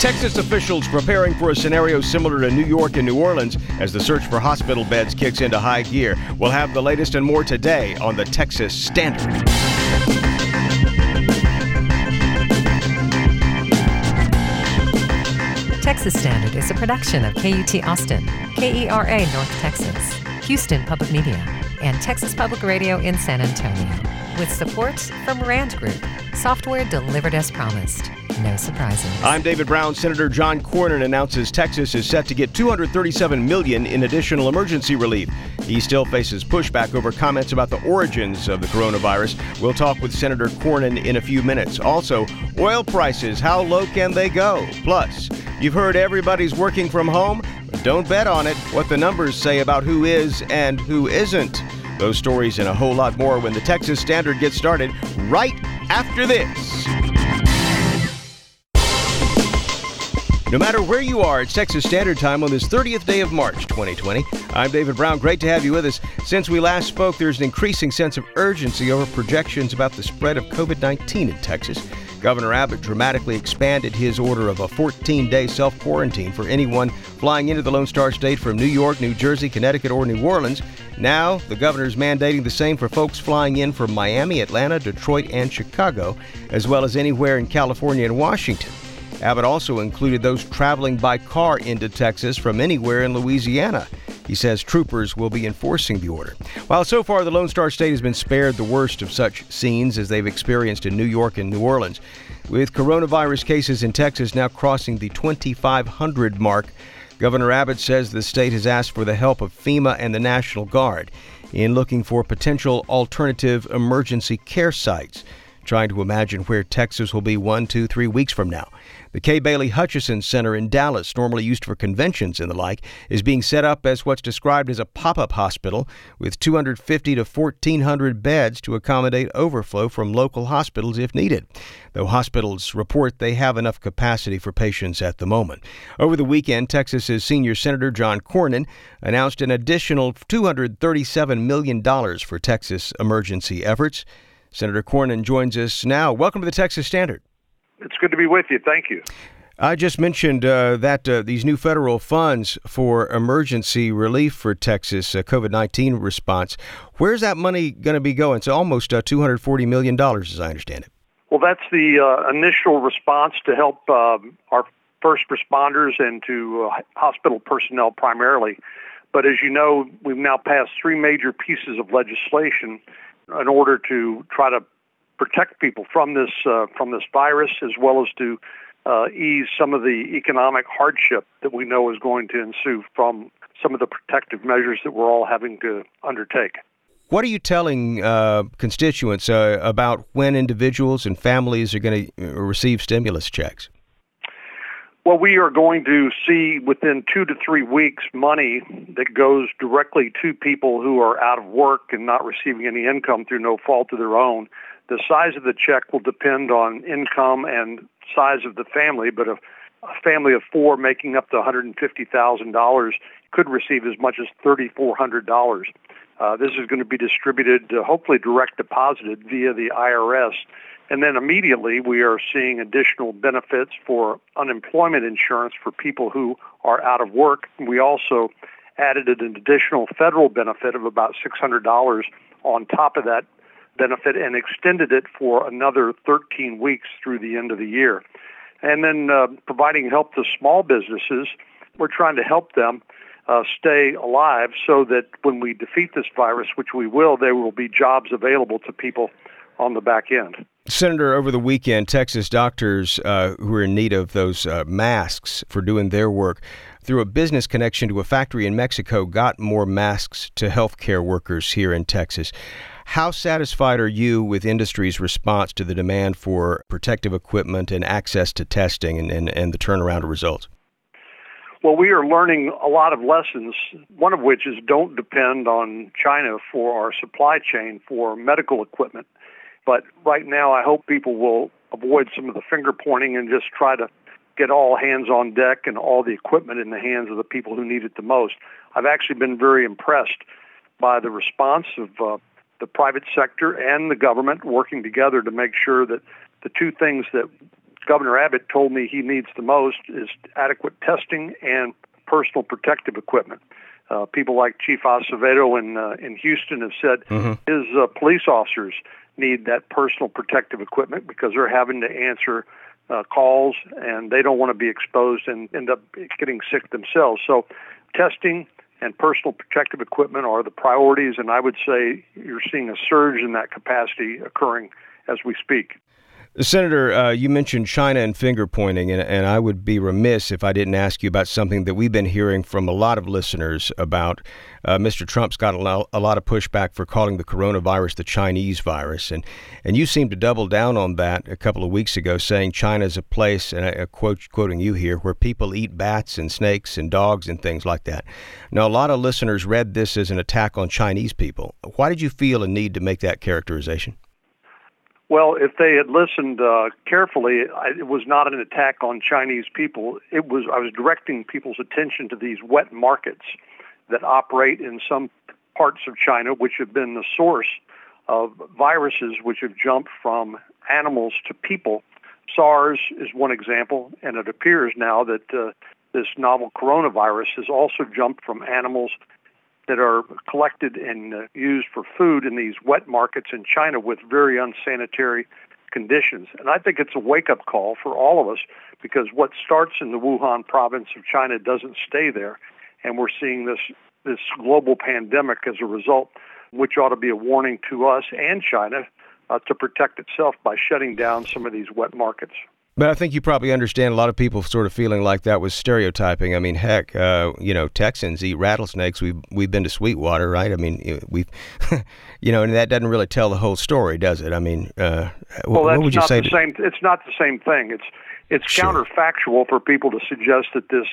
Texas officials preparing for a scenario similar to New York and New Orleans as the search for hospital beds kicks into high gear. We'll have the latest and more today on the Texas Standard. Texas Standard is a production of KUT Austin, KERA North Texas, Houston Public Media, and Texas Public Radio in San Antonio, with support from Rand Group, software delivered as promised. No surprises. I'm David Brown. Senator John Cornyn announces Texas is set to get $237 million in additional emergency relief. He still faces pushback over comments about the origins of the coronavirus. We'll talk with Senator Cornyn in a few minutes. Also, oil prices, how low can they go? Plus, you've heard everybody's working from home, but don't bet on it. What the numbers say about who is and who isn't. Those stories and a whole lot more when the Texas Standard gets started right after this. No matter where you are, it's Texas Standard Time on this 30th day of March, 2020. I'm David Brown. Great to have you with us. Since we last spoke, there's an increasing sense of urgency over projections about the spread of COVID-19 in Texas. Governor Abbott dramatically expanded his order of a 14-day self-quarantine for anyone flying into the Lone Star State from New York, New Jersey, Connecticut, or New Orleans. Now, the governor's mandating the same for folks flying in from Miami, Atlanta, Detroit, and Chicago, as well as anywhere in California and Washington. Abbott also included those traveling by car into Texas from anywhere in Louisiana. He says troopers will be enforcing the order. While so far the Lone Star State has been spared the worst of such scenes as they've experienced in New York and New Orleans, with coronavirus cases in Texas now crossing the 2,500 mark, Governor Abbott says the state has asked for the help of FEMA and the National Guard in looking for potential alternative emergency care sites, trying to imagine where Texas will be 1, 2, 3 weeks from now. The Kay Bailey Hutchison Center in Dallas, normally used for conventions and the like, is being set up as what's described as a pop-up hospital with 250 to 1,400 beds to accommodate overflow from local hospitals if needed, though hospitals report they have enough capacity for patients at the moment. Over the weekend, Texas's senior Senator John Cornyn announced an additional $237 million for Texas emergency efforts. Senator Cornyn joins us now. Welcome to the Texas Standard. It's good to be with you. Thank you. I just mentioned that these new federal funds for emergency relief for Texas COVID-19 response. Where's that money going to be going? It's almost $240 million, as I understand it. Well, that's the initial response to help our first responders and to hospital personnel primarily. But as you know, we've now passed three major pieces of legislation in order to try to protect people from this virus, as well as to ease some of the economic hardship that we know is going to ensue from some of the protective measures that we're all having to undertake. What are you telling constituents about when individuals and families are going to receive stimulus checks? Well, we are going to see within 2 to 3 weeks money that goes directly to people who are out of work and not receiving any income through no fault of their own. The size of the check will depend on income and size of the family, but a family of four making up to $150,000 could receive as much as $3,400. This is going to be distributed, hopefully direct deposited via the IRS. And then immediately we are seeing additional benefits for unemployment insurance for people who are out of work. We also added an additional federal benefit of about $600 on top of that benefit and extended it for another 13 weeks through the end of the year. And then providing help to small businesses, we're trying to help them stay alive so that when we defeat this virus, which we will, there will be jobs available to people on the back end. Senator, over the weekend, Texas doctors who are in need of those masks for doing their work, through a business connection to a factory in Mexico, got more masks to healthcare workers here in Texas. How satisfied are you with industry's response to the demand for protective equipment and access to testing and the turnaround of results? Well, we are learning a lot of lessons, one of which is don't depend on China for our supply chain for medical equipment. But right now, I hope people will avoid some of the finger pointing and just try to get all hands on deck and all the equipment in the hands of the people who need it the most. I've actually been very impressed by the response of the private sector and the government working together to make sure that the two things that Governor Abbott told me he needs the most is adequate testing and personal protective equipment. People like Chief Acevedo in Houston have said his police officers need that personal protective equipment because they're having to answer calls and they don't want to be exposed and end up getting sick themselves. So testing and personal protective equipment are the priorities, and I would say you're seeing a surge in that capacity occurring as we speak. Senator, you mentioned China and finger pointing, and I would be remiss if I didn't ask you about something that we've been hearing from a lot of listeners about. Mr. Trump's got a lot of pushback for calling the coronavirus the Chinese virus, and you seemed to double down on that a couple of weeks ago, saying China is a place, and quoting you here, where people eat bats and snakes and dogs and things like that. Now, a lot of listeners read this as an attack on Chinese people. Why did you feel a need to make that characterization? Well, if they had listened carefully, it was not an attack on Chinese people. I was directing people's attention to these wet markets that operate in some parts of China, which have been the source of viruses which have jumped from animals to people. SARS is one example, and it appears now that this novel coronavirus has also jumped from animals that are collected and used for food in these wet markets in China with very unsanitary conditions. And I think it's a wake-up call for all of us because what starts in the Wuhan province of China doesn't stay there. And we're seeing this global pandemic as a result, which ought to be a warning to us and China to protect itself by shutting down some of these wet markets. But I think you probably understand a lot of people sort of feeling like that was stereotyping. I mean, heck, Texans eat rattlesnakes. We've been to Sweetwater, right? I mean, we've, and that doesn't really tell the whole story, does it? I mean, what would you say? It's not the same thing. It's Sure. counterfactual for people to suggest that this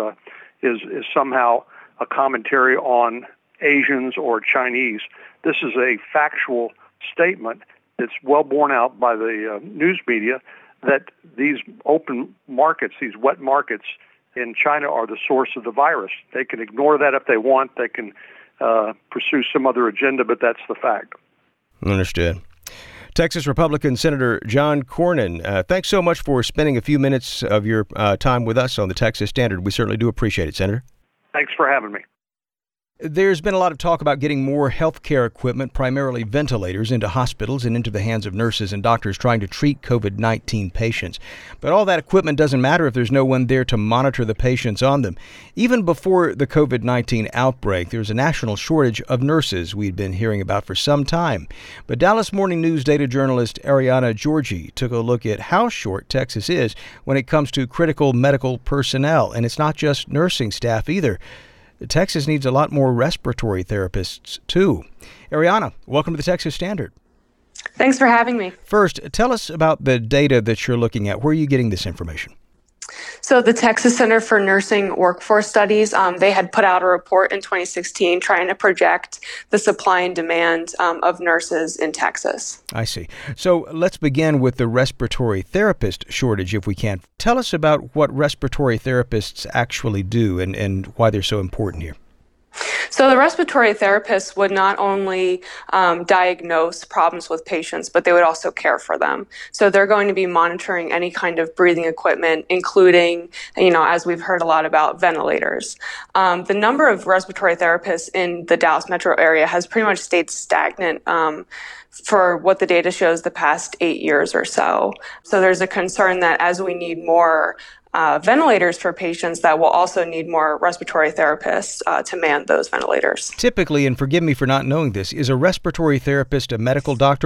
is somehow a commentary on Asians or Chinese. This is a factual statement that's well borne out by the news media that these open markets, these wet markets in China are the source of the virus. They can ignore that if they want. They can pursue some other agenda, but that's the fact. Understood. Texas Republican Senator John Cornyn, thanks so much for spending a few minutes of your time with us on the Texas Standard. We certainly do appreciate it, Senator. Thanks for having me. There's been a lot of talk about getting more healthcare equipment, primarily ventilators, into hospitals and into the hands of nurses and doctors trying to treat COVID-19 patients. But all that equipment doesn't matter if there's no one there to monitor the patients on them. Even before the COVID-19 outbreak, there's a national shortage of nurses we'd been hearing about for some time. But Dallas Morning News data journalist Ariana Georgi took a look at how short Texas is when it comes to critical medical personnel. And it's not just nursing staff either. Texas needs a lot more respiratory therapists, too. Ariana, welcome to the Texas Standard. Thanks for having me. First, tell us about the data that you're looking at. Where are you getting this information? So the Texas Center for Nursing Workforce Studies, they had put out a report in 2016 trying to project the supply and demand of nurses in Texas. I see. So let's begin with the respiratory therapist shortage, if we can. Tell us about what respiratory therapists actually do and why they're so important here. So the respiratory therapists would not only diagnose problems with patients, but they would also care for them. So they're going to be monitoring any kind of breathing equipment, including, as we've heard a lot about, ventilators. The number of respiratory therapists in the Dallas metro area has pretty much stayed stagnant for what the data shows the past 8 years or so. So there's a concern that as we need more ventilators for patients, that will also need more respiratory therapists to man those ventilators. Typically, and forgive me for not knowing this, is a respiratory therapist a medical doctor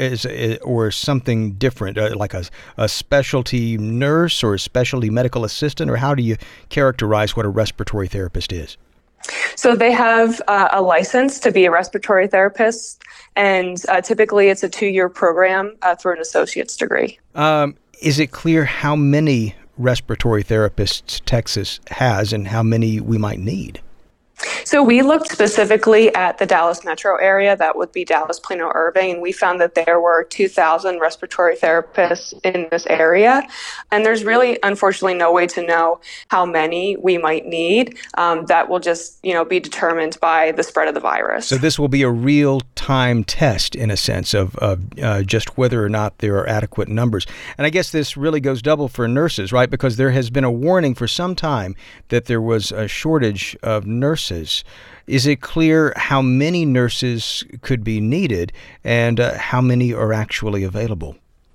or something different, like a specialty nurse or a specialty medical assistant, or how do you characterize what a respiratory therapist is? So they have a license to be a respiratory therapist, and typically it's a 2-year program through an associate's degree. Is it clear how many respiratory therapists Texas has and how many we might need? So we looked specifically at the Dallas metro area, that would be Dallas, Plano, Irving, and we found that there were 2,000 respiratory therapists in this area. And there's really, unfortunately, no way to know how many we might need. That will just, be determined by the spread of the virus. So this will be a real-time test, in a sense, of just whether or not there are adequate numbers. And I guess this really goes double for nurses, right? Because there has been a warning for some time that there was a shortage of nurses. Is it clear how many nurses could be needed and how many are actually available?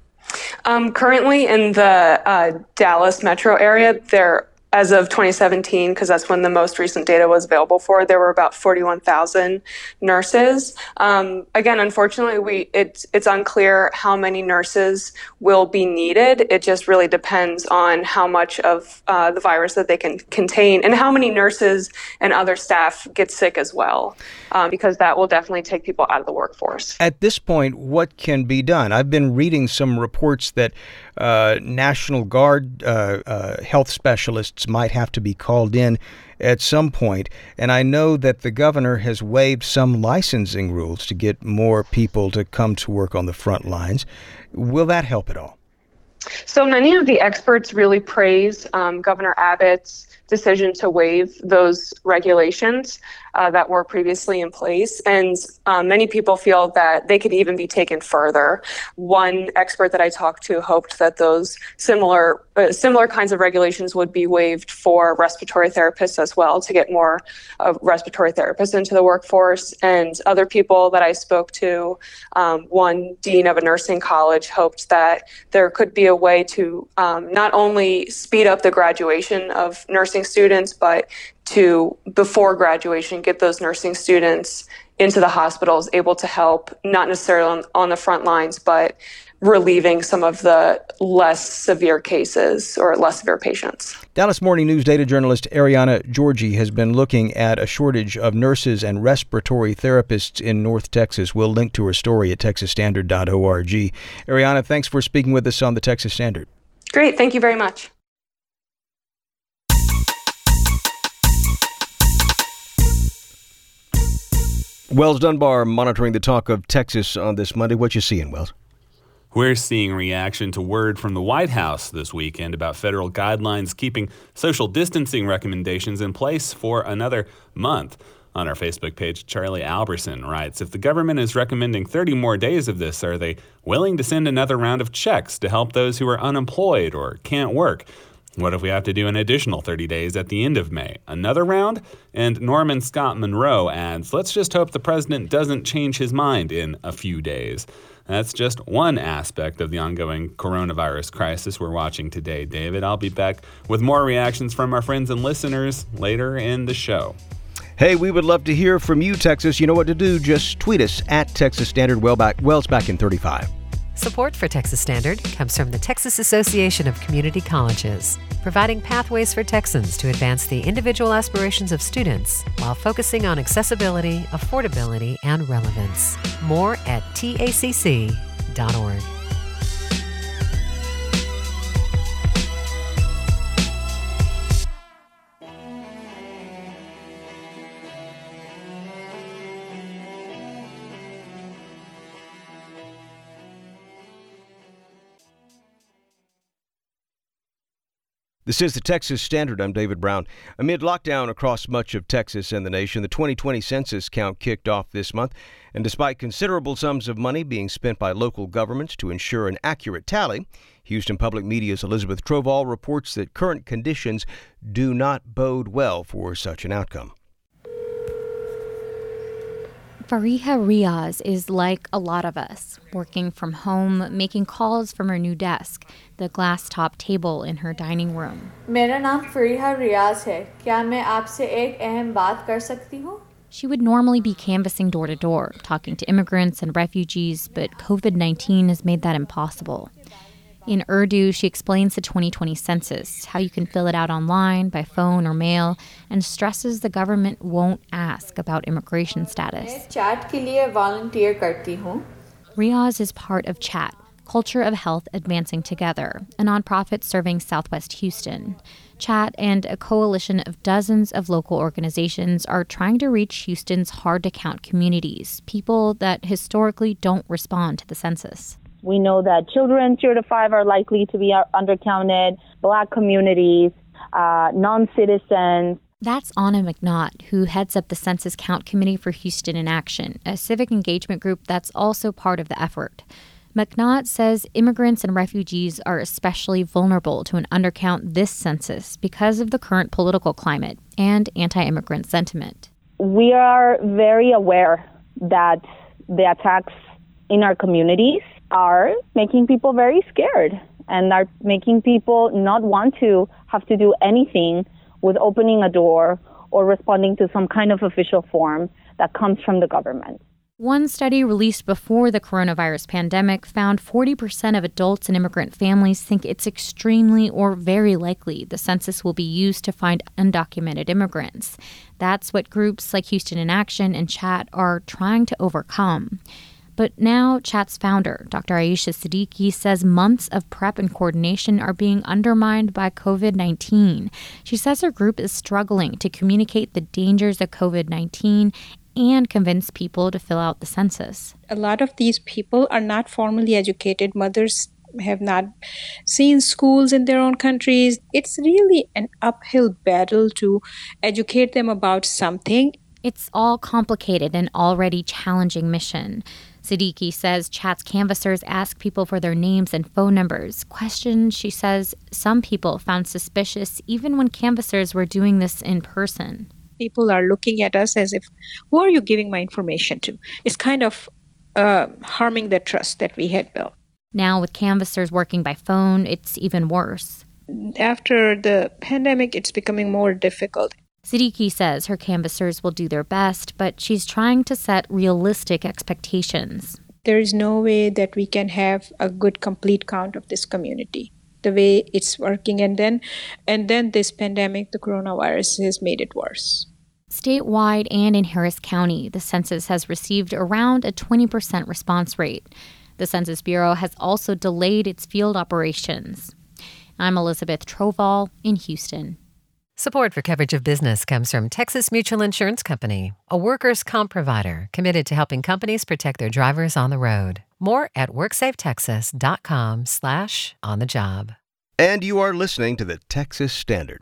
Currently in the Dallas metro area, as of 2017, because that's when the most recent data was available for, there were about 41,000 nurses. Again, unfortunately, it's unclear how many nurses will be needed. It just really depends on how much of the virus that they can contain and how many nurses and other staff get sick as well, because that will definitely take people out of the workforce. At this point, what can be done? I've been reading some reports that National Guard health specialists might have to be called in at some point. And I know that the governor has waived some licensing rules to get more people to come to work on the front lines. Will that help at all? So many of the experts really praise Governor Abbott's decision to waive those regulations that were previously in place. And many people feel that they could even be taken further. One expert that I talked to hoped that those similar kinds of regulations would be waived for respiratory therapists as well, to get more respiratory therapists into the workforce. And other people that I spoke to, one dean of a nursing college, hoped that there could be a way to not only speed up the graduation of nursing students, but to, before graduation, get those nursing students into the hospitals, able to help, not necessarily on the front lines, but relieving some of the less severe cases or less severe patients. Dallas Morning News data journalist Ariana Georgie has been looking at a shortage of nurses and respiratory therapists in North Texas. We'll link to her story at texasstandard.org. Ariana, thanks for speaking with us on the Texas Standard. Great. Thank you very much. Wells Dunbar monitoring the talk of Texas on this Monday. What you seeing, Wells? We're seeing reaction to word from the White House this weekend about federal guidelines keeping social distancing recommendations in place for another month. On our Facebook page, Charlie Alberson writes, if the government is recommending 30 more days of this, are they willing to send another round of checks to help those who are unemployed or can't work? What if we have to do an additional 30 days at the end of May? Another round? And Norman Scott Monroe adds, let's just hope the president doesn't change his mind in a few days. That's just one aspect of the ongoing coronavirus crisis we're watching today, David. I'll be back with more reactions from our friends and listeners later in the show. Hey, we would love to hear from you, Texas. You know what to do. Just tweet us at Texas Standard. Wells back in 35. Support for Texas Standard comes from the Texas Association of Community Colleges, providing pathways for Texans to advance the individual aspirations of students while focusing on accessibility, affordability, and relevance. More at tacc.org. This is the Texas Standard. I'm David Brown. Amid lockdown across much of Texas and the nation, the 2020 census count kicked off this month. And despite considerable sums of money being spent by local governments to ensure an accurate tally, Houston Public Media's Elizabeth Trovall reports that current conditions do not bode well for such an outcome. Fariha Riaz is like a lot of us, working from home, making calls from her new desk, the glass-top table in her dining room. मेरा नाम फरीहा रियाज है. क्या मैं आपसे एक अहम बात कर सकती हूँ? She would normally be canvassing door to door, talking to immigrants and refugees, but COVID-19 has made that impossible. In Urdu, she explains the 2020 census, how you can fill it out online, by phone or mail, and stresses the government won't ask about immigration status. मैं chat के लिए volunteer करती हूँ. Riaz is part of CHAT, Culture of Health Advancing Together, a nonprofit serving Southwest Houston. Chat and a coalition of dozens of local organizations are trying to reach Houston's hard-to-count communities, people that historically don't respond to the census. We know that children 0 to 5 are likely to be undercounted, Black communities, non-citizens. That's Anna McNaught, who heads up the Census Count Committee for Houston in Action, a civic engagement group that's also part of the effort. McNaught says immigrants and refugees are especially vulnerable to an undercount this census because of the current political climate and anti-immigrant sentiment. We are very aware that the attacks in our communities are making people very scared and are making people not want to have to do anything with opening a door or responding to some kind of official form that comes from the government. One study released before the coronavirus pandemic found 40% of adults in immigrant families think it's extremely or very likely the census will be used to find undocumented immigrants. That's what groups like Houston in Action and Chat are trying to overcome. But now Chat's founder, Dr. Aisha Siddiqui, says months of prep and coordination are being undermined by COVID-19. She says her group is struggling to communicate the dangers of COVID-19 and convince people to fill out the census. A lot of these people are not formally educated. Mothers have not seen schools in their own countries. It's really an uphill battle to educate them about something. It's all complicated and already challenging mission. Siddiqui says Chat's canvassers ask people for their names and phone numbers, questions she says some people found suspicious even when canvassers were doing this in person. People are looking at us as if, who are you giving my information to? It's kind of harming the trust that we had built. Now with canvassers working by phone, it's even worse. After the pandemic, it's becoming more difficult. Siddiqui says her canvassers will do their best, but she's trying to set realistic expectations. There is no way that we can have a good, complete count of this community, the way it's working. And then this pandemic, the coronavirus, has made it worse. Statewide and in Harris County, the census has received around a 20% response rate. The Census Bureau has also delayed its field operations. I'm Elizabeth Troval in Houston. Support for Coverage of Business comes from Texas Mutual Insurance Company, a workers' comp provider committed to helping companies protect their drivers on the road. More at WorksafeTexas.com/on-the-job. And you are listening to the Texas Standard.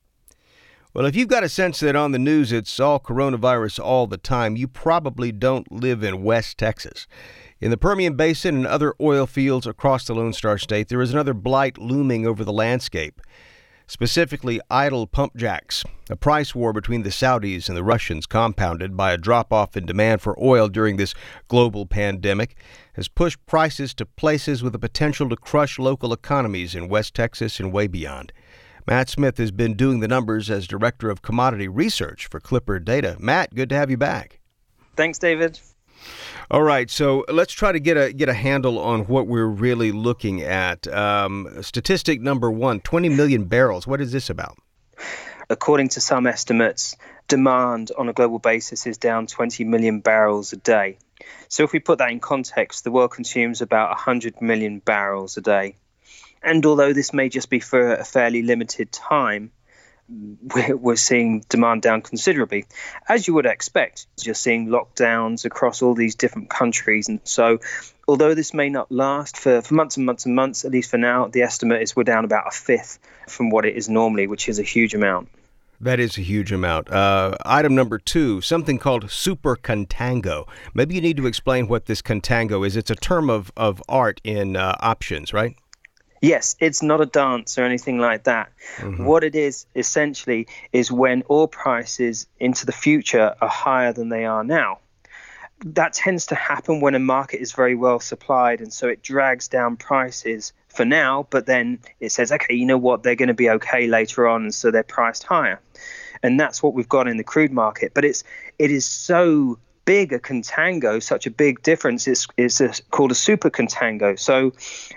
Well, if you've got a sense that on the news it's all coronavirus all the time, you probably don't live in West Texas. In the Permian Basin and other oil fields across the Lone Star State, there is another blight looming over the landscape. Specifically, idle pump jacks. A price war between the Saudis and the Russians, compounded by a drop-off in demand for oil during this global pandemic, has pushed prices to places with the potential to crush local economies in West Texas and way beyond. Matt Smith has been doing the numbers as Director of Commodity Research for Clipper Data. Matt, good to have you back. Thanks, David. All right, so let's try to get a handle on what we're really looking at. Statistic number one, 20 million barrels. What is this about? According to some estimates, demand on a global basis is down 20 million barrels a day. So if we put that in context, the world consumes about 100 million barrels a day. And although this may just be for a fairly limited time, we're seeing demand down considerably. As you would expect, you're seeing lockdowns across all these different countries. And so although this may not last for months and months and months, at least for now, the estimate is we're down about a fifth from what it is normally, which is a huge amount. That is a huge amount. Item number two, something called super contango. Maybe you need to explain what this contango is. It's a term of art in options, right? Yes, it's not a dance or anything like that. Mm-hmm. What it is essentially is when oil prices into the future are higher than they are now. That tends to happen when a market is very well supplied, and so it drags down prices for now, but then it says, okay, you know what, they're going to be okay later on, and so they're priced higher. And that's what we've got in the crude market. But it is so big a contango, such a big difference, is called a super contango. So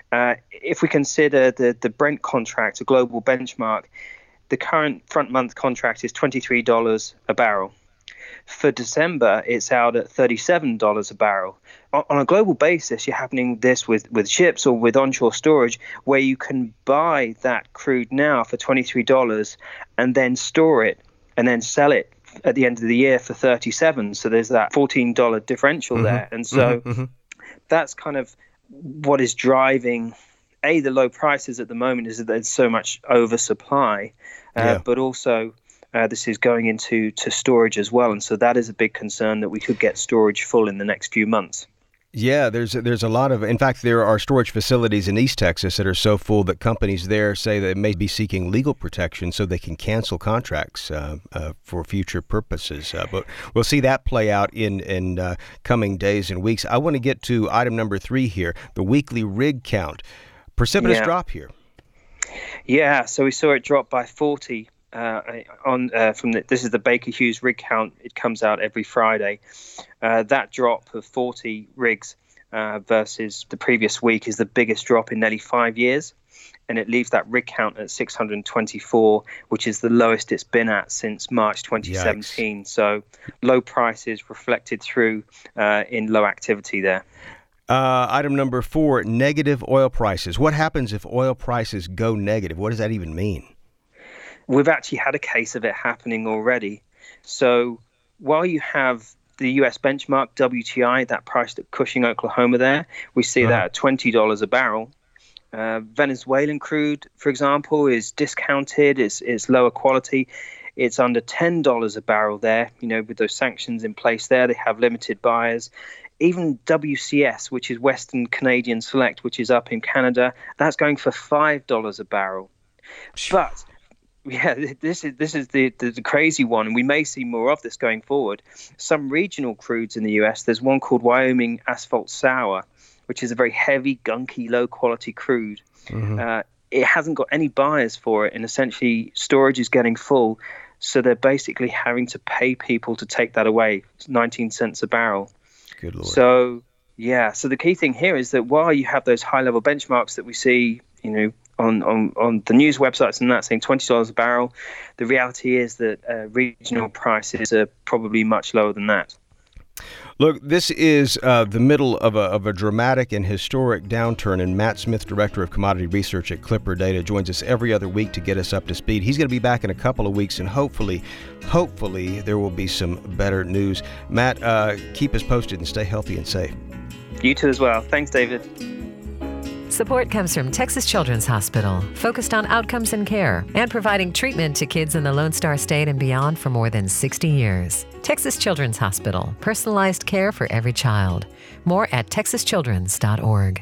if we consider the Brent contract, a global benchmark, the current front month contract is $23 a barrel. For December, it's out at $37 a barrel. On a global basis, you're happening this with ships or with onshore storage, where you can buy that crude now for $23 and then store it and then sell it at the end of the year for $37. So there's that $14 differential there. And so that's kind of what is driving the low prices at the moment, is that there's so much oversupply, but also this is going into storage as well. And so that is a big concern, that we could get storage full in the next few months. Yeah, there's a lot of, in fact, there are storage facilities in East Texas that are so full that companies there say they may be seeking legal protection so they can cancel contracts for future purposes. But we'll see that play out in coming days and weeks. I want to get to item number 3 here, the weekly rig count. Precipitous drop here. Yeah, so we saw it drop by 40 this is the Baker Hughes rig count. It comes out every Friday. That drop of 40 rigs versus the previous week is the biggest drop in nearly 5 years, and it leaves that rig count at 624, which is the lowest it's been at since March 2017. Yikes. So low prices reflected through in low activity there. Item number 4, negative oil prices. What happens if oil prices go negative? What does that even mean? We've actually had a case of it happening already. So while you have the U.S. benchmark, WTI, that priced at Cushing, Oklahoma there, we see that at $20 a barrel. Venezuelan crude, for example, is discounted, it's lower quality. It's under $10 a barrel there. With those sanctions in place there, they have limited buyers. Even WCS, which is Western Canadian Select, which is up in Canada, that's going for $5 a barrel. But this is the crazy one, and we may see more of this going forward. Some regional crudes in the U.S., there's one called Wyoming Asphalt Sour, which is a very heavy, gunky, low-quality crude. It hasn't got any buyers for it, and essentially storage is getting full, so they're basically having to pay people to take that away. It's 19 cents a barrel. Good Lord. So the key thing here is that while you have those high-level benchmarks that we see, on the news websites and that saying $20 a barrel, the reality is that regional prices are probably much lower than that. Look, this is the middle of a dramatic and historic downturn, and Matt Smith, Director of Commodity Research at Clipper Data, joins us every other week to get us up to speed. He's going to be back in a couple of weeks, and hopefully there will be some better news. Matt, keep us posted and stay healthy and safe. You too as well. Thanks, David. Support comes from Texas Children's Hospital, focused on outcomes and care, and providing treatment to kids in the Lone Star State and beyond for more than 60 years. Texas Children's Hospital, personalized care for every child. More at texaschildrens.org.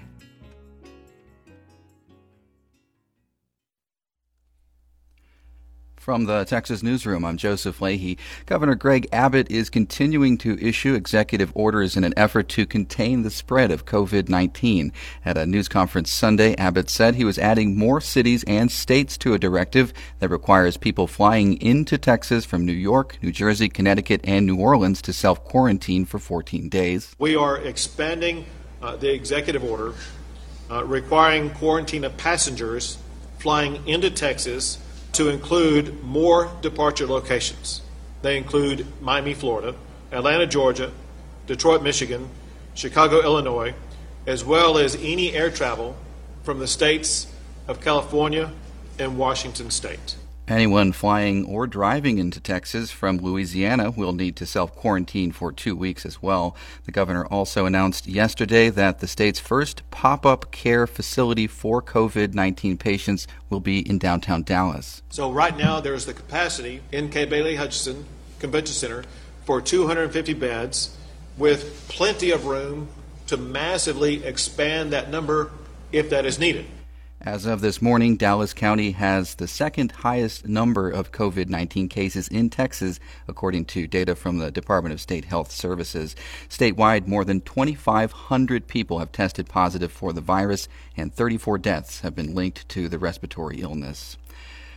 From the Texas Newsroom, I'm Joseph Leahy. Governor Greg Abbott is continuing to issue executive orders in an effort to contain the spread of COVID-19. At a news conference Sunday, Abbott said he was adding more cities and states to a directive that requires people flying into Texas from New York, New Jersey, Connecticut, and New Orleans to self-quarantine for 14 days. We are expanding the executive order requiring quarantine of passengers flying into Texas to include more departure locations. They include Miami, Florida, Atlanta, Georgia, Detroit, Michigan, Chicago, Illinois, as well as any air travel from the states of California and Washington State. Anyone flying or driving into Texas from Louisiana will need to self-quarantine for 2 weeks as well. The governor also announced yesterday that the state's first pop-up care facility for COVID-19 patients will be in downtown Dallas. So right now there's the capacity in K. Bailey Hutchinson Convention Center for 250 beds, with plenty of room to massively expand that number if that is needed. As of this morning, Dallas County has the second highest number of COVID-19 cases in Texas, according to data from the Department of State Health Services. Statewide, more than 2,500 people have tested positive for the virus, and 34 deaths have been linked to the respiratory illness.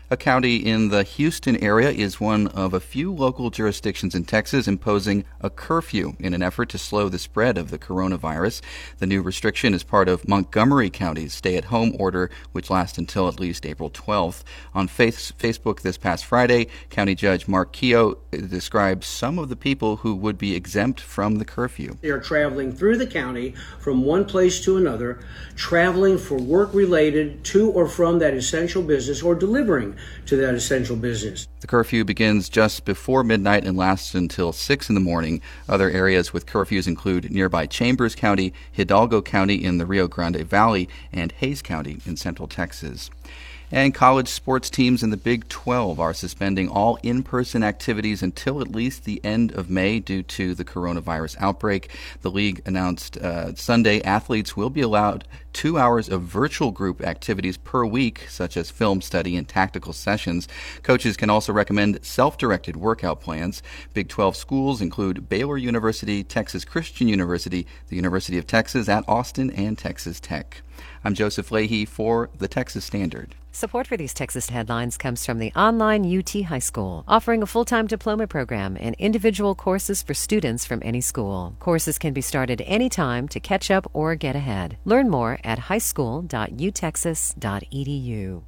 A county in the Houston area is one of a few local jurisdictions in Texas imposing a curfew in an effort to slow the spread of the coronavirus. The new restriction is part of Montgomery County's stay-at-home order, which lasts until at least April 12th. On Facebook this past Friday, County Judge Mark Keogh described some of the people who would be exempt from the curfew. They are traveling through the county from one place to another, traveling for work related to or from that essential business or delivering to that essential business. The curfew begins just before midnight and lasts until 6 in the morning. Other areas with curfews include nearby Chambers County, Hidalgo County in the Rio Grande Valley, and Hays County in Central Texas. And college sports teams in the Big 12 are suspending all in-person activities until at least the end of May due to the coronavirus outbreak. The league announced Sunday athletes will be allowed 2 hours of virtual group activities per week, such as film study and tactical sessions. Coaches can also recommend self-directed workout plans. Big 12 schools include Baylor University, Texas Christian University, the University of Texas at Austin, and Texas Tech. I'm Joseph Leahy for the Texas Standard. Support for these Texas headlines comes from the online UT High School, offering a full-time diploma program and individual courses for students from any school. Courses can be started anytime to catch up or get ahead. Learn more at highschool.utexas.edu.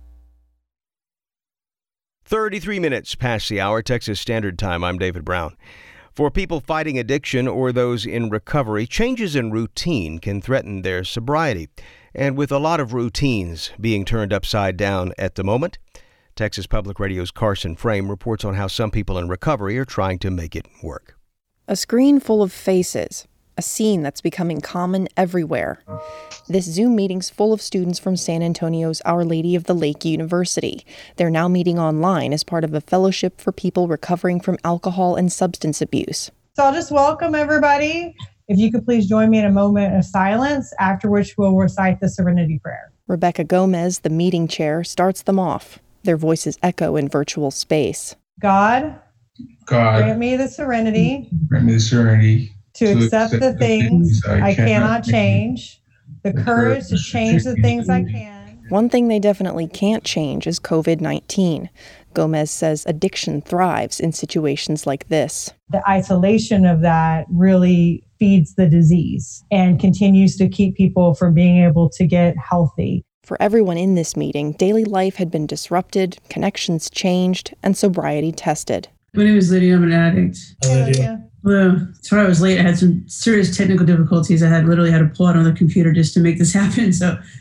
33 minutes past the hour, Texas Standard Time. I'm David Brown. For people fighting addiction or those in recovery, changes in routine can threaten their sobriety. And with a lot of routines being turned upside down at the moment, Texas Public Radio's Carson Frame reports on how some people in recovery are trying to make it work. A screen full of faces, a scene that's becoming common everywhere. This Zoom meeting's full of students from San Antonio's Our Lady of the Lake University. They're now meeting online as part of a fellowship for people recovering from alcohol and substance abuse. So I'll just welcome everybody. If you could please join me in a moment of silence, after which we'll recite the Serenity Prayer. Rebecca Gomez, the meeting chair, starts them off. Their voices echo in virtual space. God, grant me the serenity to accept the things I cannot change, the courage to change the things I can. One thing they definitely can't change is COVID-19. Gomez says addiction thrives in situations like this. The isolation of that really feeds the disease and continues to keep people from being able to get healthy. For everyone in this meeting, daily life had been disrupted, connections changed, and sobriety tested. My name is Lydia. I'm an addict. Hey, Lydia. Well, sorry I was late. I had some serious technical difficulties. I literally had to pull out another computer just to make this happen.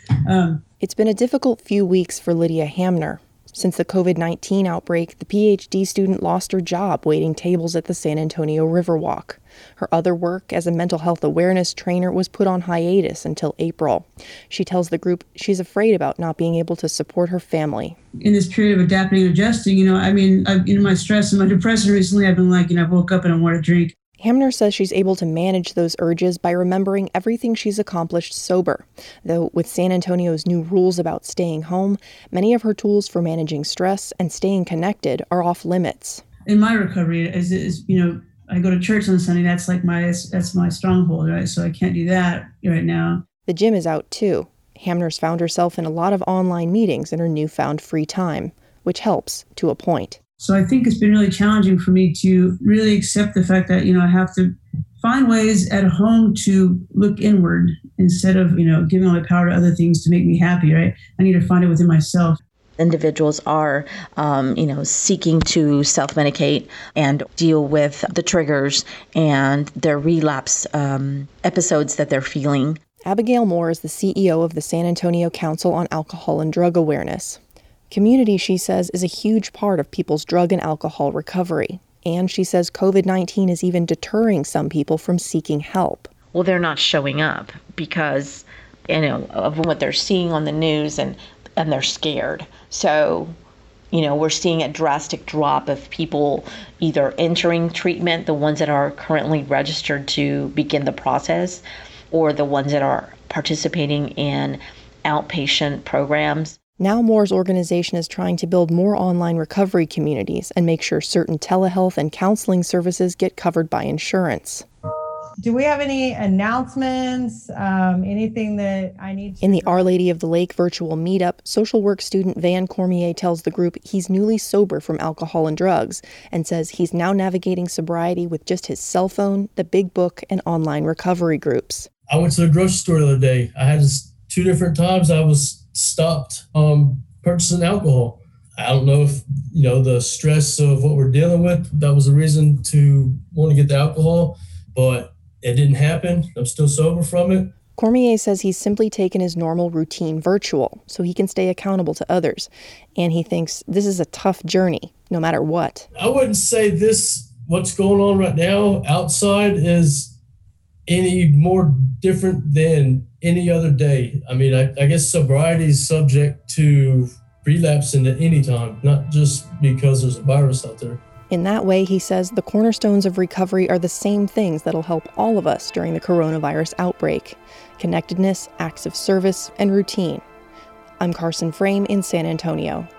It's been a difficult few weeks for Lydia Hamner. Since the COVID-19 outbreak, the PhD student lost her job waiting tables at the San Antonio Riverwalk. Her other work as a mental health awareness trainer was put on hiatus until April. She tells the group she's afraid about not being able to support her family. In this period of adapting and adjusting, in my stress and my depression recently, I've been I woke up and I want to drink. Hamner says she's able to manage those urges by remembering everything she's accomplished sober. Though with San Antonio's new rules about staying home, many of her tools for managing stress and staying connected are off limits. In my recovery, I go to church on Sunday. That's my stronghold, right? So I can't do that right now. The gym is out too. Hamner's found herself in a lot of online meetings in her newfound free time, which helps to a point. So I think it's been really challenging for me to really accept the fact that, I have to find ways at home to look inward instead of, giving all my power to other things to make me happy, right? I need to find it within myself. Individuals are, seeking to self-medicate and deal with the triggers and their relapse episodes that they're feeling. Abigail Moore is the CEO of the San Antonio Council on Alcohol and Drug Awareness. Community, she says, is a huge part of people's drug and alcohol recovery. And she says COVID-19 is even deterring some people from seeking help. Well, they're not showing up because, of what they're seeing on the news and they're scared. So, we're seeing a drastic drop of people either entering treatment, the ones that are currently registered to begin the process, or the ones that are participating in outpatient programs. Now Moore's organization is trying to build more online recovery communities and make sure certain telehealth and counseling services get covered by insurance. Do we have any announcements? Anything that I need to... In the Our Lady of the Lake virtual meetup, social work student Van Cormier tells the group he's newly sober from alcohol and drugs and says he's now navigating sobriety with just his cell phone, the big book, and online recovery groups. I went to the grocery store the other day. I had 2 different times I was stopped purchasing alcohol. I don't know if, the stress of what we're dealing with, that was a reason to want to get the alcohol, but it didn't happen. I'm still sober from it. Cormier says he's simply taken his normal routine virtual so he can stay accountable to others. And he thinks this is a tough journey, no matter what. I wouldn't say what's going on right now outside is any more different than any other day. I mean, I guess sobriety is subject to relapsing at any time, not just because there's a virus out there. In that way, he says the cornerstones of recovery are the same things that'll help all of us during the coronavirus outbreak: connectedness, acts of service, and routine. I'm Carson Frame in San Antonio.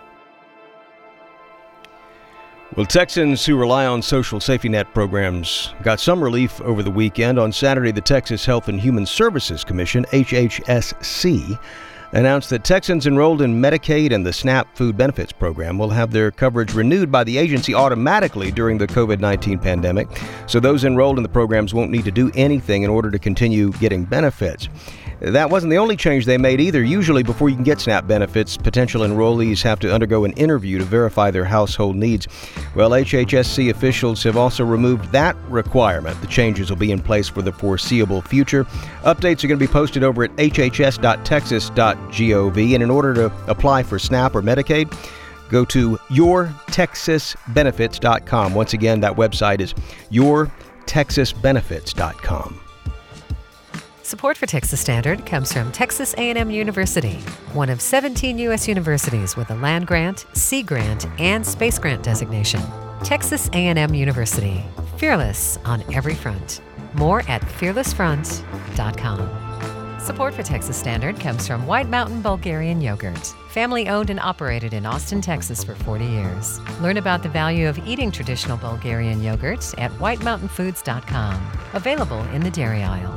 Well, Texans who rely on social safety net programs got some relief over the weekend. On Saturday, the Texas Health and Human Services Commission, HHSC, announced that Texans enrolled in Medicaid and the SNAP food benefits program will have their coverage renewed by the agency automatically during the COVID-19 pandemic, so those enrolled in the programs won't need to do anything in order to continue getting benefits. That wasn't the only change they made either. Usually, before you can get SNAP benefits, potential enrollees have to undergo an interview to verify their household needs. Well, HHSC officials have also removed that requirement. The changes will be in place for the foreseeable future. Updates are going to be posted over at hhs.texas.gov. And in order to apply for SNAP or Medicaid, go to yourtexasbenefits.com. Once again, that website is yourtexasbenefits.com. Support for Texas Standard comes from Texas A&M University, one of 17 U.S. universities with a land grant, sea grant, and space grant designation. Texas A&M University, fearless on every front. More at fearlessfront.com. Support for Texas Standard comes from White Mountain Bulgarian Yogurt, family owned and operated in Austin, Texas for 40 years. Learn about the value of eating traditional Bulgarian yogurt at whitemountainfoods.com. Available in the dairy aisle.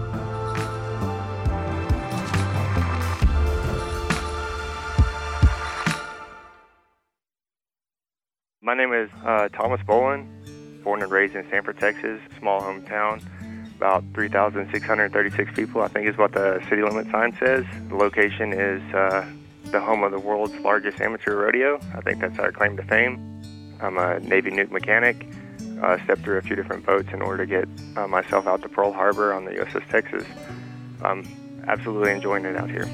My name is Thomas Bolin, born and raised in Sanford, Texas, small hometown, about 3,636 people, I think is what the city limit sign says. The location is the home of the world's largest amateur rodeo. I think that's our claim to fame. I'm a Navy nuke mechanic. Stepped through a few different boats in order to get myself out to Pearl Harbor on the USS Texas. I'm absolutely enjoying it out here.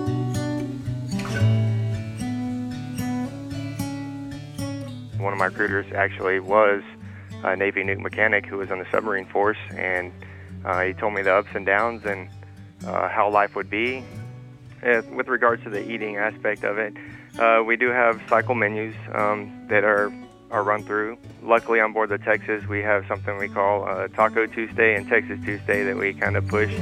One of my recruiters actually was a Navy nuke mechanic who was on the submarine force, and he told me the ups and downs and how life would be. With regards to the eating aspect of it, we do have cycle menus that are run through. Luckily, on board the Texas, we have something we call Taco Tuesday and Texas Tuesday that we kind of push.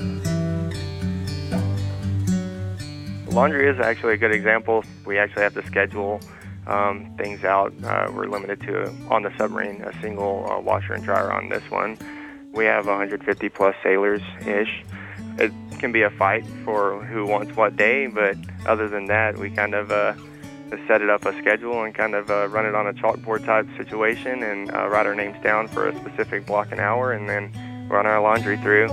Laundry is actually a good example. We actually have to schedule things out. We're limited to, on the submarine, a single washer and dryer on this one. We have 150 plus sailors-ish. It can be a fight for who wants what day, but other than that, we kind of set it up a schedule and kind of run it on a chalkboard type situation and write our names down for a specific block an hour and then run our laundry through.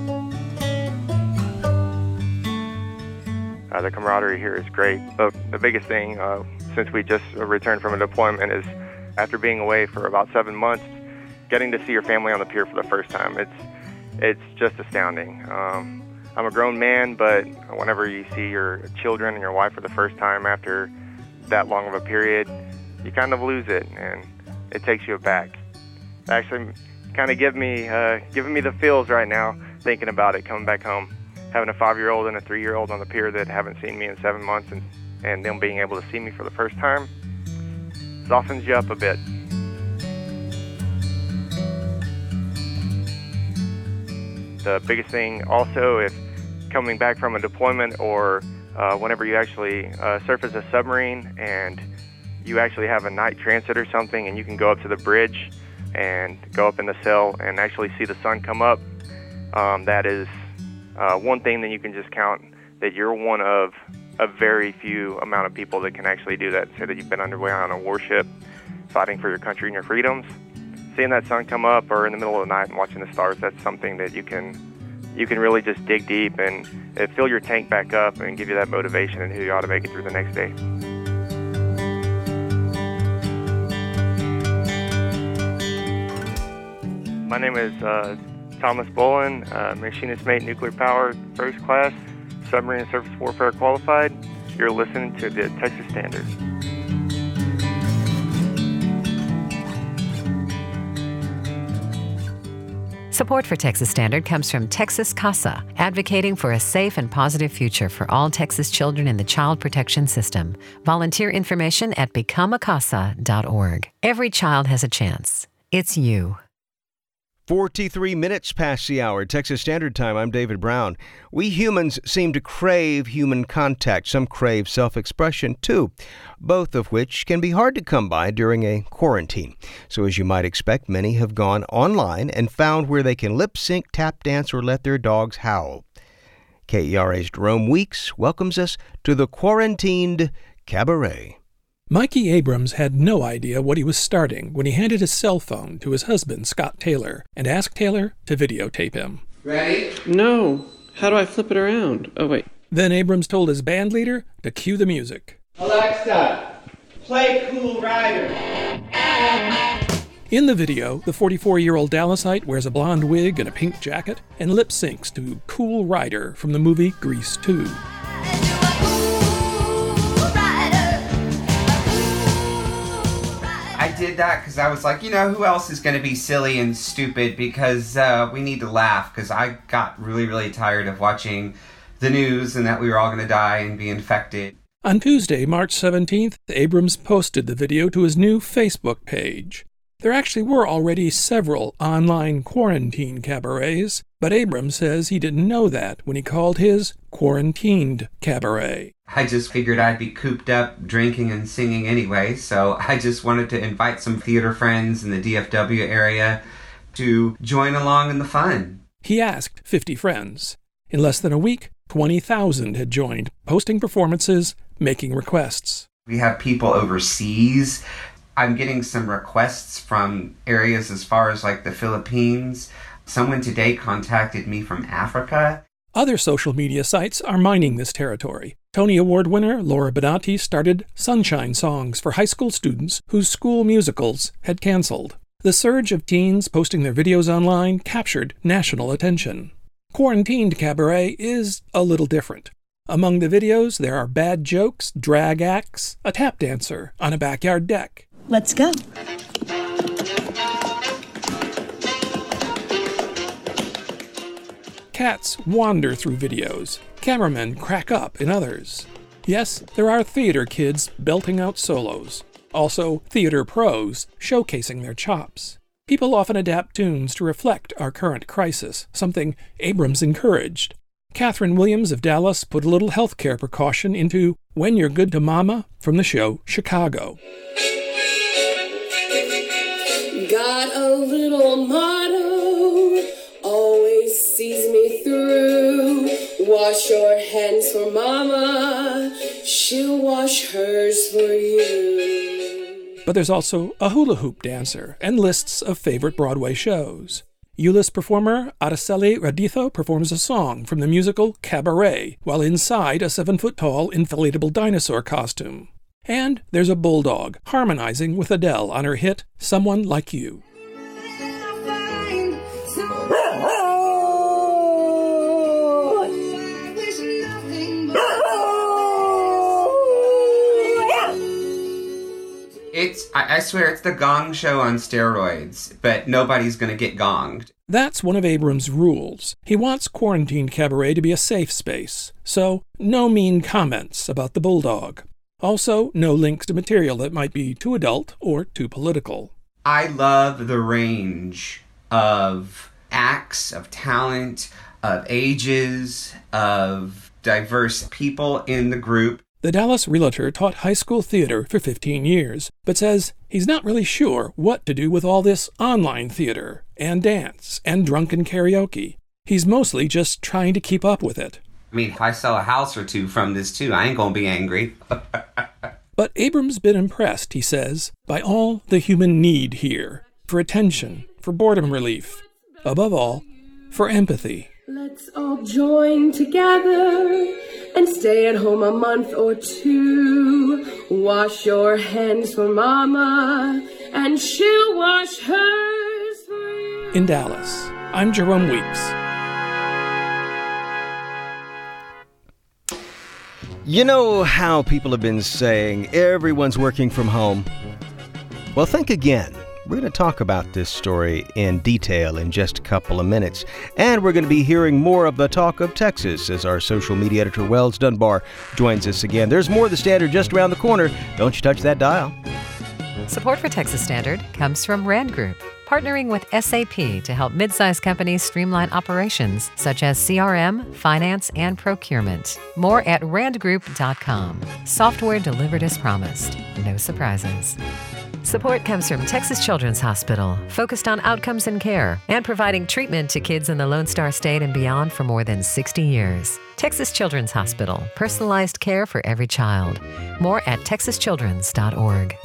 The camaraderie here is great, but the biggest thing since we just returned from a deployment is after being away for about 7 months, getting to see your family on the pier for the first time. It's just astounding. I'm a grown man, but whenever you see your children and your wife for the first time after that long of a period, you kind of lose it, and it takes you aback. It actually kind of giving me the feels right now, thinking about it, coming back home, having a 5-year-old and a 3-year-old on the pier that haven't seen me in 7 months, and them being able to see me for the first time softens you up a bit. The biggest thing also, if coming back from a deployment or whenever you actually surface a submarine and you actually have a night transit or something and you can go up to the bridge and go up in the cell and actually see the sun come up, that is one thing that you can just count that you're one of a very few amount of people that can actually do that. Say that you've been underway on a warship, fighting for your country and your freedoms. Seeing that sun come up or in the middle of the night and watching the stars, that's something that you can really just dig deep and fill your tank back up and give you that motivation and who you ought to make it through the next day. My name is Thomas Bolin, machinist mate, nuclear powered, first class, submarine and surface warfare qualified. You're listening to the Texas Standard. Support for Texas Standard comes from Texas CASA, advocating for a safe and positive future for all Texas children in the child protection system. Volunteer information at becomeacasa.org. Every child has a chance. It's you. 43 minutes past the hour, Texas Standard Time. I'm David Brown. We humans seem to crave human contact. Some crave self-expression, too, both of which can be hard to come by during a quarantine. So as you might expect, many have gone online and found where they can lip-sync, tap dance, or let their dogs howl. KERA's Jerome Weeks welcomes us to the Quarantined Cabaret. Mikey Abrams had no idea what he was starting when he handed his cell phone to his husband, Scott Taylor, and asked Taylor to videotape him. Ready? No. How do I flip it around? Oh, wait. Then Abrams told his band leader to cue the music. Alexa, play Cool Rider. In the video, the 44-year-old Dallasite wears a blonde wig and a pink jacket and lip syncs to Cool Rider from the movie Grease 2. I did that because I was like, who else is going to be silly and stupid because we need to laugh, because I got really, really tired of watching the news and that we were all going to die and be infected. On Tuesday, March 17th, Abrams posted the video to his new Facebook page. There actually were already several online quarantine cabarets, but Abrams says he didn't know that when he called his Quarantined Cabaret. I just figured I'd be cooped up drinking and singing anyway, so I just wanted to invite some theater friends in the DFW area to join along in the fun. He asked 50 friends. In less than a week, 20,000 had joined, posting performances, making requests. We have people overseas. I'm getting some requests from areas as far as like the Philippines. Someone today contacted me from Africa. Other social media sites are mining this territory. Tony Award winner Laura Benanti started Sunshine Songs for high school students whose school musicals had canceled. The surge of teens posting their videos online captured national attention. Quarantined Cabaret is a little different. Among the videos, there are bad jokes, drag acts, a tap dancer on a backyard deck. Let's go. Cats wander through videos. Cameramen crack up in others. Yes, there are theater kids belting out solos. Also, theater pros showcasing their chops. People often adapt tunes to reflect our current crisis, something Abrams encouraged. Catherine Williams of Dallas put a little healthcare precaution into When You're Good to Mama from the show Chicago. Got a little motto, always sees me through. Wash your hands for mama, she'll wash hers for you. But there's also a hula hoop dancer and lists of favorite Broadway shows. Euless performer Araceli Raditho performs a song from the musical Cabaret while inside a 7-foot-tall inflatable dinosaur costume. And there's a bulldog harmonizing with Adele on her hit Someone Like You. I swear it's the Gong Show on steroids, but nobody's going to get gonged. That's one of Abrams' rules. He wants Quarantined Cabaret to be a safe space, so no mean comments about the bulldog. Also, no links to material that might be too adult or too political. I love the range of acts, of talent, of ages, of diverse people in the group. The Dallas realtor taught high school theater for 15 years, but says he's not really sure what to do with all this online theater and dance and drunken karaoke. He's mostly just trying to keep up with it. I mean, if I sell a house or two from this too, I ain't gonna be angry. But Abram's been impressed, he says, by all the human need here, for attention, for boredom relief, above all, for empathy. Let's all join together and stay at home a month or two. Wash your hands for Mama, and she'll wash hers for you. In Dallas, I'm Jerome Weeks. You know how people have been saying everyone's working from home? Well, think again. We're going to talk about this story in detail in just a couple of minutes. And we're going to be hearing more of the talk of Texas as our social media editor, Wells Dunbar, joins us again. There's more of The Standard just around the corner. Don't you touch that dial. Support for Texas Standard comes from Rand Group, partnering with SAP to help mid-sized companies streamline operations such as CRM, finance, and procurement. More at randgroup.com. Software delivered as promised. No surprises. Support comes from Texas Children's Hospital, focused on outcomes and care, and providing treatment to kids in the Lone Star State and beyond for more than 60 years. Texas Children's Hospital, personalized care for every child. More at texaschildrens.org.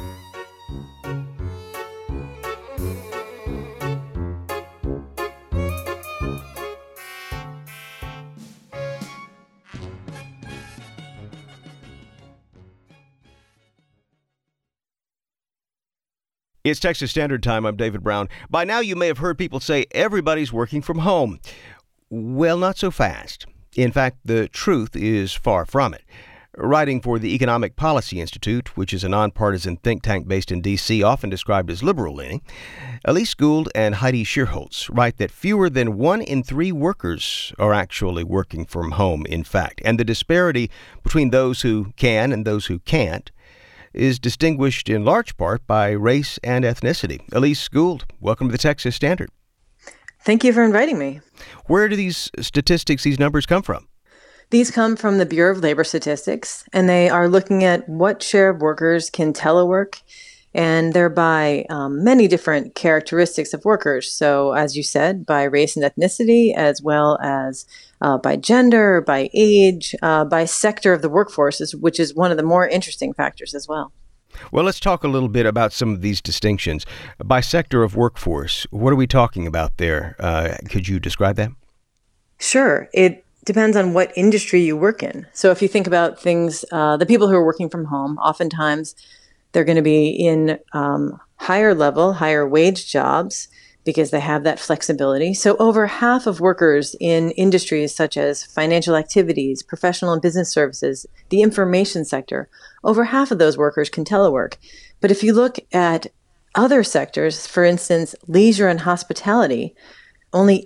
It's Texas Standard Time. I'm David Brown. By now, you may have heard people say everybody's working from home. Well, not so fast. In fact, the truth is far from it. Writing for the Economic Policy Institute, which is a nonpartisan think tank based in D.C., often described as liberal-leaning, Elise Gould and Heidi Shearholtz write that fewer than 1 in 3 workers are actually working from home, in fact. And the disparity between those who can and those who can't is distinguished in large part by race and ethnicity. Elise Gould, welcome to the Texas Standard. Thank you for inviting me. Where do these statistics, these numbers come from? These come from the Bureau of Labor Statistics, and they are looking at what share of workers can telework, and thereby many different characteristics of workers. So, as you said, by race and ethnicity, as well as by gender, by age, by sector of the workforce, which is one of the more interesting factors as well. Well, let's talk a little bit about some of these distinctions. By sector of workforce, what are we talking about there? Could you describe that? Sure. It depends on what industry you work in. So if you think about things, the people who are working from home, oftentimes they're going to be in higher level, higher wage jobs because they have that flexibility. So over half of workers in industries such as financial activities, professional and business services, the information sector, over half of those workers can telework. But if you look at other sectors, for instance, leisure and hospitality, only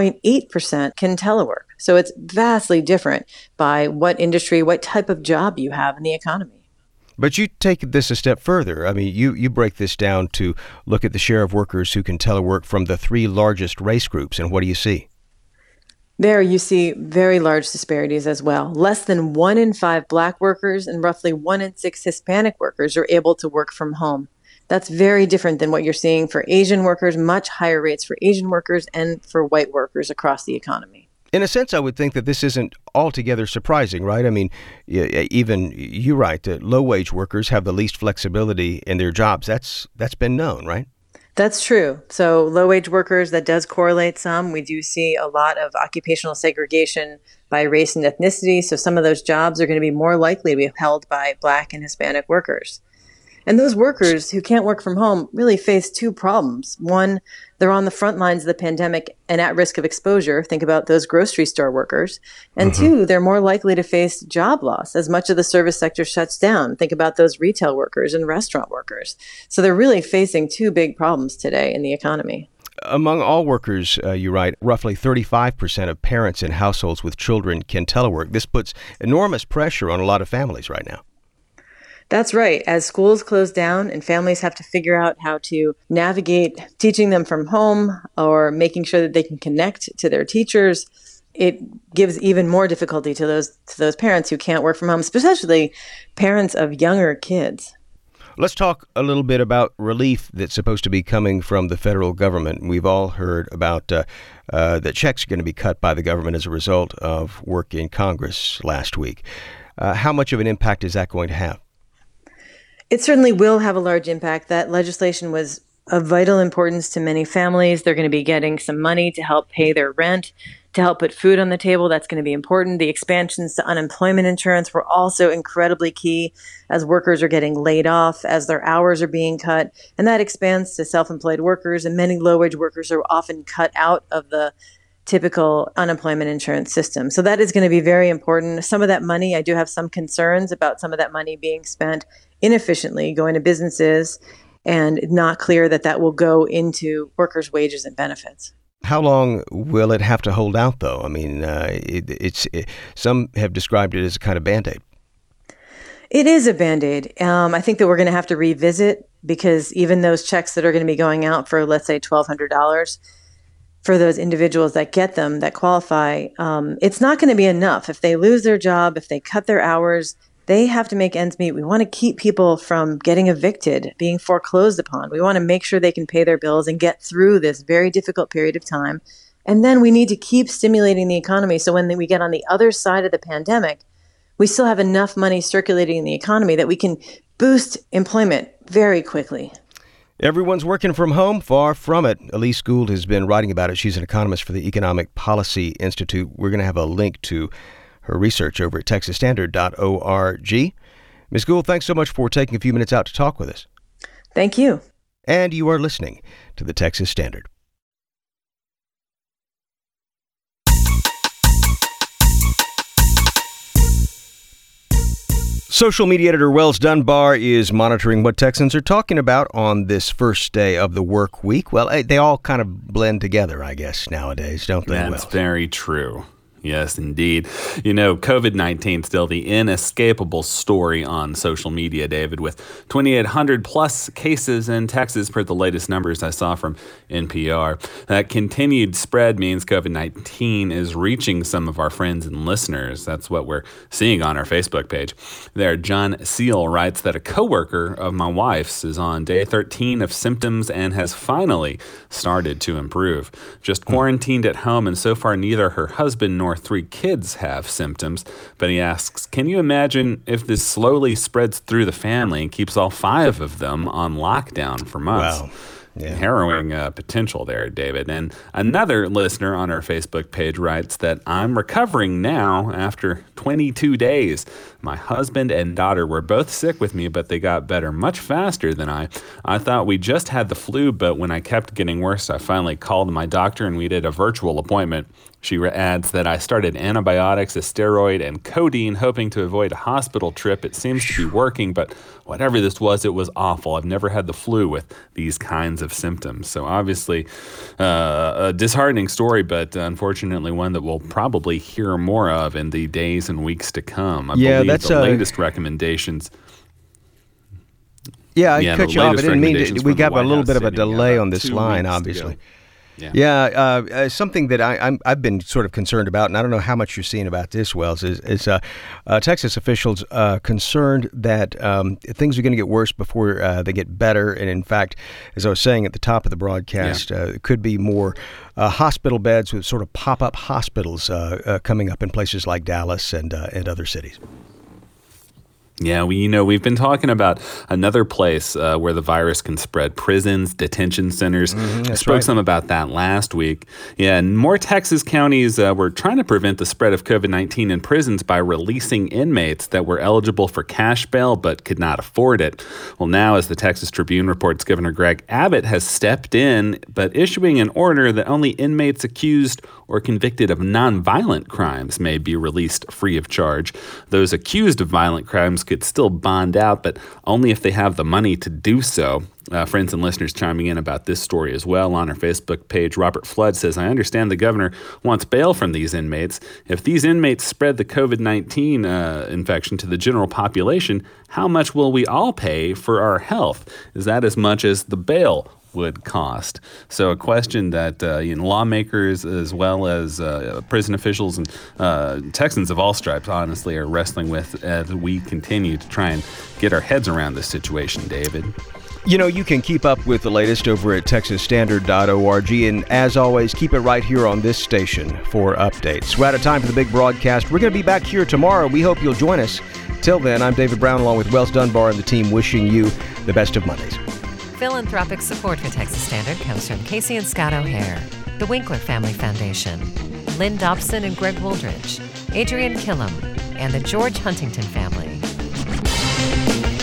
8.8% can telework. So it's vastly different by what industry, what type of job you have in the economy. But you take this a step further. I mean, you break this down to look at the share of workers who can telework from the 3 largest race groups, and what do you see? There you see very large disparities as well. Less than 1 in 5 Black workers and roughly 1 in 6 Hispanic workers are able to work from home. That's very different than what you're seeing for Asian workers, much higher rates for Asian workers and for white workers across the economy. In a sense, I would think that this isn't altogether surprising, right? I mean, even you write that low-wage workers have the least flexibility in their jobs. That's been known, right? That's true. So low-wage workers, that does correlate some. We do see a lot of occupational segregation by race and ethnicity. So some of those jobs are going to be more likely to be held by Black and Hispanic workers. And those workers who can't work from home really face 2 problems. One, they're on the front lines of the pandemic and at risk of exposure. Think about those grocery store workers. And 2, they're more likely to face job loss as much of the service sector shuts down. Think about those retail workers and restaurant workers. So they're really facing 2 big problems today in the economy. Among all workers, you write, roughly 35% of parents in households with children can telework. This puts enormous pressure on a lot of families right now. That's right. As schools close down and families have to figure out how to navigate teaching them from home or making sure that they can connect to their teachers, it gives even more difficulty to those parents who can't work from home, especially parents of younger kids. Let's talk a little bit about relief that's supposed to be coming from the federal government. We've all heard about that checks are going to be cut by the government as a result of work in Congress last week. How much of an impact is that going to have? It certainly will have a large impact. That legislation was of vital importance to many families. They're going to be getting some money to help pay their rent, to help put food on the table. That's going to be important. The expansions to unemployment insurance were also incredibly key as workers are getting laid off, as their hours are being cut. And that expands to self-employed workers, and many low-wage workers are often cut out of the typical unemployment insurance system. So that is going to be very important. Some of that money, I do have some concerns about some of that money being spent inefficiently, going to businesses, and not clear that that will go into workers' wages and benefits. How long will it have to hold out, though? I mean, some have described it as a kind of Band-Aid. It is a Band-Aid. I think that we're going to have to revisit, because even those checks that are going to be going out for, let's say, $1,200 for those individuals that get them, that qualify, it's not going to be enough. If they lose their job, if they cut their hours, they have to make ends meet. We want to keep people from getting evicted, being foreclosed upon. We want to make sure they can pay their bills and get through this very difficult period of time. And then we need to keep stimulating the economy so when we get on the other side of the pandemic, we still have enough money circulating in the economy that we can boost employment very quickly. Everyone's working from home. Far from it. Elise Gould has been writing about it. She's an economist for the Economic Policy Institute. We're going to have a link to her research over at texasstandard.org. Ms. Gould, thanks so much for taking a few minutes out to talk with us. Thank you. And you are listening to the Texas Standard. Social media editor Wells Dunbar is monitoring what Texans are talking about on this first day of the work week. Well, they all kind of blend together, I guess, nowadays, don't they? That's very true. Yes, indeed. You know, COVID-19 still the inescapable story on social media, David, with 2,800 plus cases in Texas per the latest numbers I saw from NPR. That continued spread means COVID-19 is reaching some of our friends and listeners. That's what we're seeing on our Facebook page. There, John Seal writes that a coworker of my wife's is on day 13 of symptoms and has finally started to improve. Just quarantined at home, and so far neither her husband nor 3 kids have symptoms, but he asks, can you imagine if this slowly spreads through the family and keeps all 5 of them on lockdown for months? Wow. Yeah. Harrowing potential there, David. And another listener on our Facebook page writes that I'm recovering now after 22 days. My husband and daughter were both sick with me, but they got better much faster than I. I thought we just had the flu, but when I kept getting worse, I finally called my doctor and we did a virtual appointment. She adds that I started antibiotics, a steroid, and codeine, hoping to avoid a hospital trip. It seems to be working, but whatever this was, it was awful. I've never had the flu with these kinds of symptoms. So obviously a disheartening story, but unfortunately one that we'll probably hear more of in the days and weeks to come. I believe that's the latest recommendations. Yeah, I cut you off. I didn't mean to. We got a little bit of a delay on this line, obviously. Something that I've been sort of concerned about, and I don't know how much you're seeing about this, Wells, is Texas officials concerned that things are going to get worse before they get better. And in fact, as I was saying at the top of the broadcast, it could be more hospital beds with sort of pop-up hospitals coming up in places like Dallas and other cities. Yeah, we've been talking about another place where the virus can spread, prisons, detention centers. I spoke some about that last week. Yeah, and more Texas counties were trying to prevent the spread of COVID-19 in prisons by releasing inmates that were eligible for cash bail but could not afford it. Well, now, as the Texas Tribune reports, Governor Greg Abbott has stepped in, but issuing an order that only inmates accused or convicted of nonviolent crimes may be released free of charge. Those accused of violent crimes could still bond out, but only if they have the money to do so. Friends and listeners chiming in about this story as well on our Facebook page. Robert Flood says, I understand the governor wants bail from these inmates. If these inmates spread the COVID-19 infection to the general population, how much will we all pay for our health? Is that as much as the bail would cost. So a question that lawmakers as well as prison officials and Texans of all stripes, honestly, are wrestling with as we continue to try and get our heads around this situation, David. You can keep up with the latest over at texasstandard.org, and as always, keep it right here on this station for updates. We're out of time for the big broadcast. We're going to be back here tomorrow. We hope you'll join us. Till then, I'm David Brown along with Wells Dunbar and the team wishing you the best of Mondays. Philanthropic support for Texas Standard comes from Casey and Scott O'Hare, the Winkler Family Foundation, Lynn Dobson and Greg Wooldridge, Adrian Killam, and the George Huntington family.